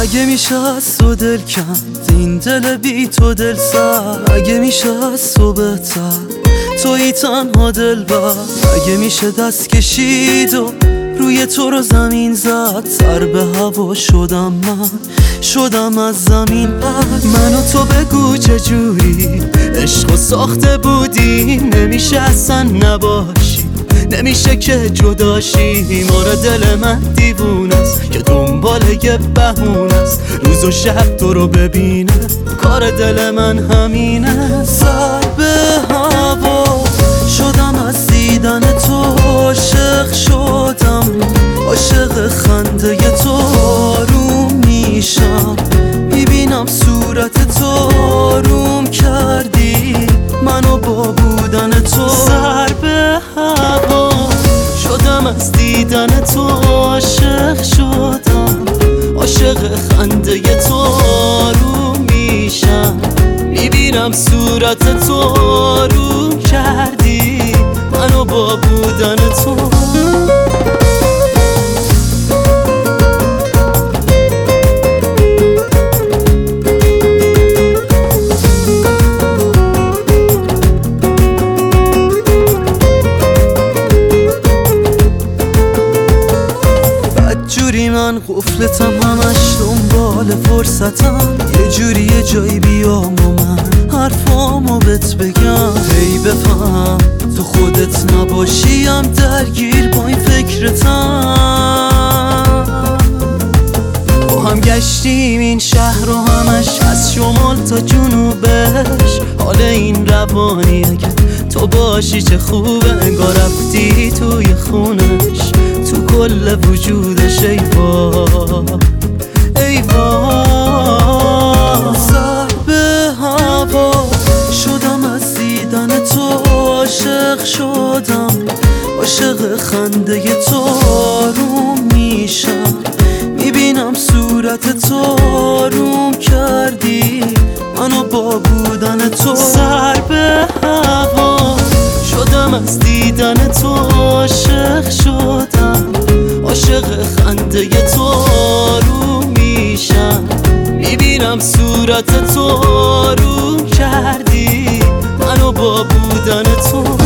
اگه میشه از تو دل کند این دل بی تو دل سر، اگه میشه از تو بهتر تویی تنها دل بر، اگه میشه دست کشید و روی تو رو زمین زد، سر به هوا شدم من، شدم از زمین بر. من و تو بگو چجوری عشقو ساخته بودیم، نمیشه اصلا نباشی، نمیشه که جداشی. ماره دل من دیوونه است که دنبال یه بهونه است، روز و شب تو رو ببینه کار دل من همینه. سر به هوا شدم از دیدن تو، عاشق شدم، عاشق خنده تو. آروم میشم میبینم صورت تو، آروم کردی منو با بودن تو. سر به هوا شدم از دیدن تو، عاشق شدم، عاشق خنده تو. آروم میشم میبینم صورت تو، آروم کردی منو با بودن تو. جوری من غفلتم، همش دنبال فرصتم، یه جوری یه جایی بیام و من حرفامو بهت بگم. هی بفهم تو خودت نباشیم درگیر با این فکرتم. با هم گشتیم این شهر و همش از شمال تا جنوبش، حال این روانیه که تو باشی چه خوبه، انگار رفتی توی خونش، تو کل وجودش. ای وای ای وای سر به هوا شدم از دیدن تو، عاشق شدم، عاشق خنده تو. آروم میشم میبینم صورت تو، آروم کردی منو با بودن تو. سر به هوا شدم از دیدن تو، عاشق شدم، عاشق خنده تو. آروم میشم میبینم صورت تو، آروم کردی منو با بودن تو.